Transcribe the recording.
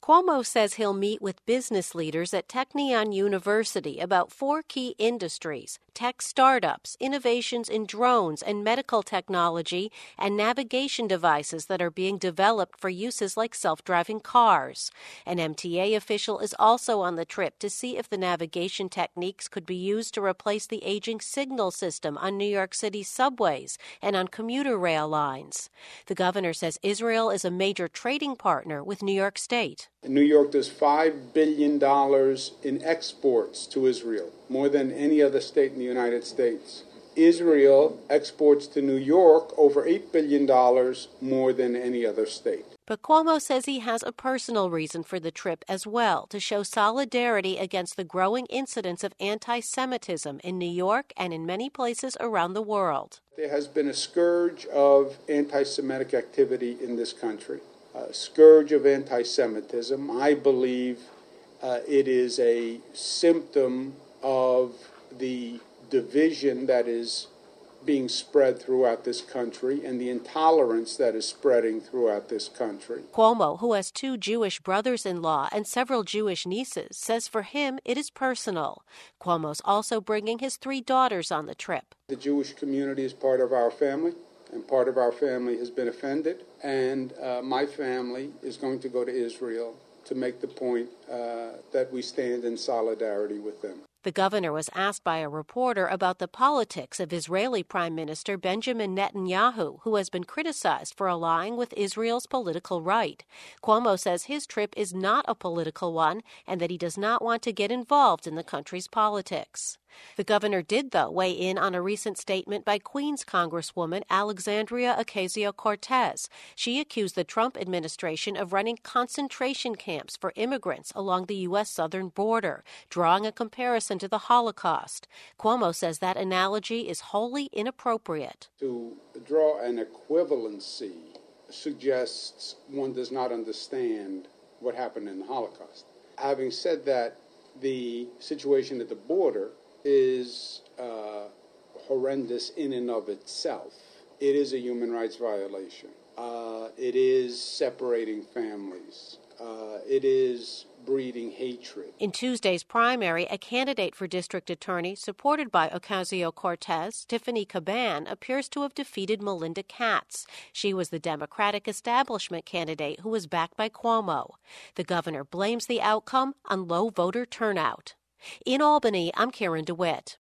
Cuomo says he'll meet with business leaders at Technion University about 4 key industries: tech startups, innovations in drones and medical technology, and navigation devices that are being developed for uses like self-driving cars. An MTA official is also on the trip to see if the navigation techniques could be used to replace the aging signal system on New York City's subways and on commuter rail lines. The governor says Israel is a major trading partner with New York State. New York does $5 billion in exports to Israel, more than any other state in the United States. Israel exports to New York over $8 billion more than any other state. But Cuomo says he has a personal reason for the trip as well, to show solidarity against the growing incidence of anti-Semitism in New York and in many places around the world. There has been a scourge of anti-Semitic activity in this country, a scourge of anti-Semitism. I believe it is a symptom of the division that is being spread throughout this country and the intolerance that is spreading throughout this country. Cuomo, who has 2 Jewish brothers-in-law and several Jewish nieces, says for him it is personal. Cuomo's also bringing his 3 daughters on the trip. The Jewish community is part of our family, and part of our family has been offended. And my family is going to go to Israel to make the point that we stand in solidarity with them. The governor was asked by a reporter about the politics of Israeli Prime Minister Benjamin Netanyahu, who has been criticized for allying with Israel's political right. Cuomo says his trip is not a political one and that he does not want to get involved in the country's politics. The governor did, though, weigh in on a recent statement by Queens Congresswoman Alexandria Ocasio-Cortez. She accused the Trump administration of running concentration camps for immigrants along the U.S. southern border, drawing a comparison to the Holocaust. Cuomo says that analogy is wholly inappropriate. To draw an equivalency suggests one does not understand what happened in the Holocaust. Having said that, the situation at the border is horrendous in and of itself. It is a human rights violation. It is separating families. It is breeding hatred. In Tuesday's primary, a candidate for district attorney supported by Ocasio-Cortez, Tiffany Caban, appears to have defeated Melinda Katz. She was the Democratic establishment candidate who was backed by Cuomo. The governor blames the outcome on low voter turnout. In Albany, I'm Karen DeWitt.